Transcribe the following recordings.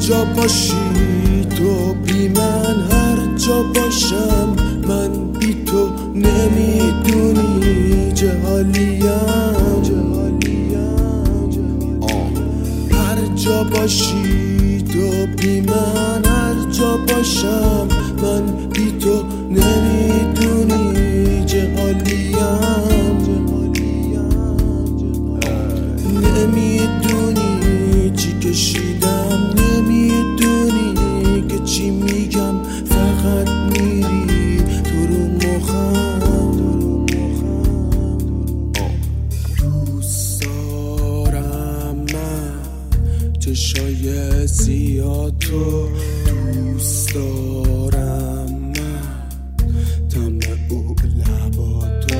جا باشی تو بی من، هر جا باشم من بی تو نمیدونی چه حالیم. هر جا باشی تو بی من، هر جا باشم من بی تو نمیدونی چه حالیم. نمیدونی چی کشیدم، نمیدونی که چی میگم، فقط میری تو رو مخم. دوست دارم من چشای زیاد تو، دوست دارم من طعم او لباتو،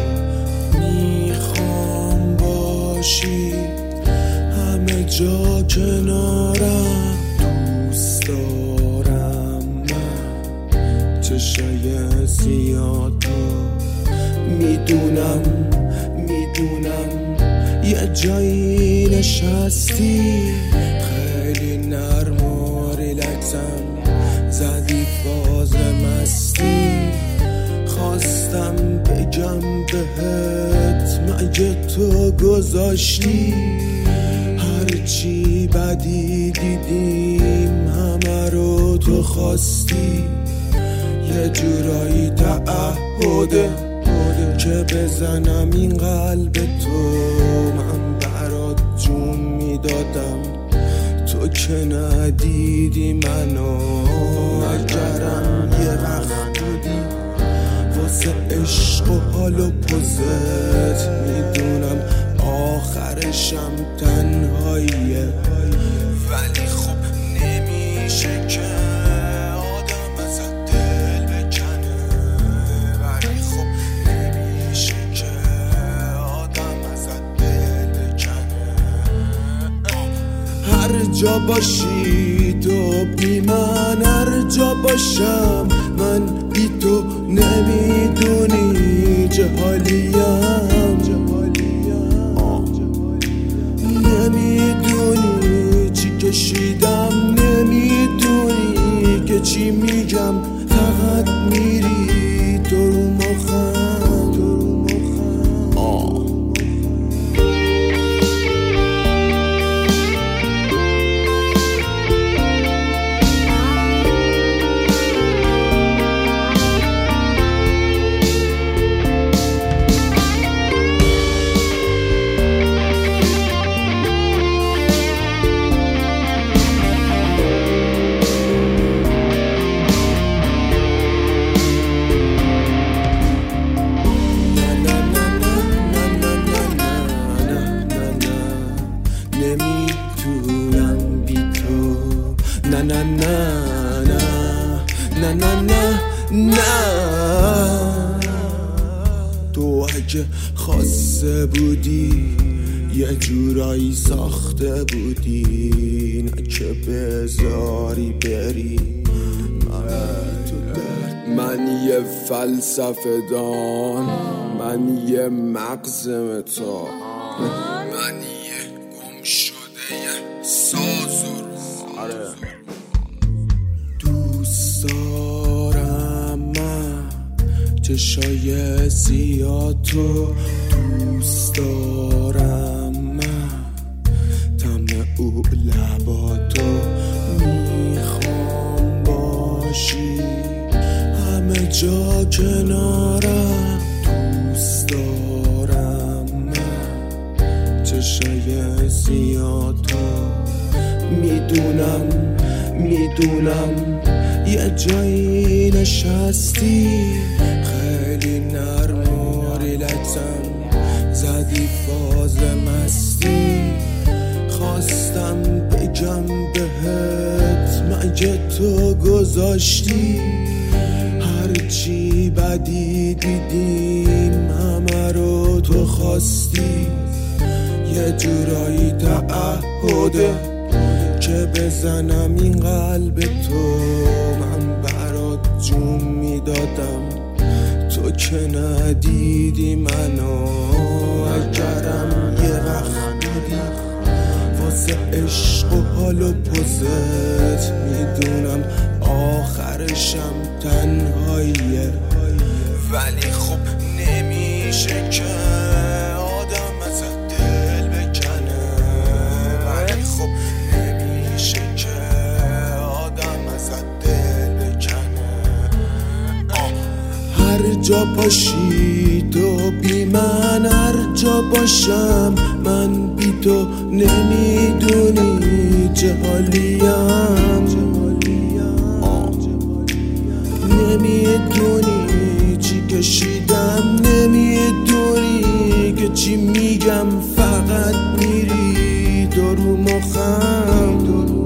میخوام باشی همه جا کنارم. دوست دارم من چشای زیاد تو، میدونم یه جایی نشستی خیلی نرم و ریلکسم، زدی فاز مستی. خواستم بگم بهت مگه تو گذاشتی هرچی بدی دیدیم همه رو تو خواستی. یه جورایی تعهده که بزنم این قلب تو، من برات جون میدادم تو که ندیدی منو. نگرم یه وقت بودی واسه عشق و حال و پوزت، میدونم آخرشم تنهاییه، ولی خب نمیشه که آدم ازت دل بکنه. ولی خب نمیشه که آدم ازت دل بکنه. هر جا باشی تو بی من، هر جا باشم من بی تو نمیدونی چه حالیم. نمیدونی چی کشیدم، نمیدونی که چی میگم، فقط میری تو رو مخم. نمیتونم بی تو، نه نه نه نه نه نه نه. تو اگه خواسته بودی یه جورایی ساخته بودی، نه که بذاری بری من یه فلسفه دان، من یه مغز متا، من یه گم شده یه ساز و رو. دوست دارم من چشای زیاد تو، دوست دارم من طعم او لباتو، میخوام باشی همه جا کنارم. دوست دارم من چشای زیاد تو، میدونم یه جایی نشستی خیلی نرم و ریلکسم، زدی فاز مستی. خواستم بگم بهت مگه تو گذاشتی هرچی بدی دیدیم همه رو تو خواستی. یه جورایی تعهده که بزنم این قلب تو، من برات جون میدادم تو که ندیدی منو. اگرم یه وقت بودی واسه عشق و حال و پوزت میدونم آخرشم تنهاییه، ولی خب نمیشه که آدم از دل بکنه، ولی خب نمیشه که آدم از دل بکنه. هر جا پاشی تو بی من، هر جا باشم من بی تو نمیدونی چه حالیم، نمیدونی چی کشیدم، نمیدونی که چی میگم، فقط میری رو مخم.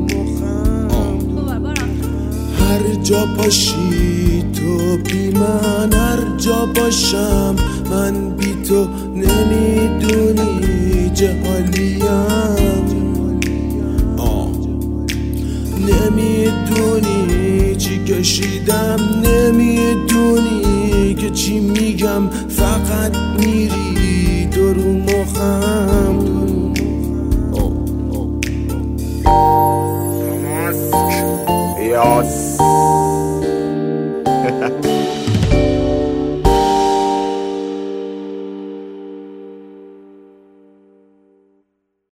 هر جا پاشی تو بی من، هر جا باشم من بی تو نمیدونی چه حالیم، نمیدونی چی کشیدم، نمیدونی که چی میگم، فقط میری رو مخم.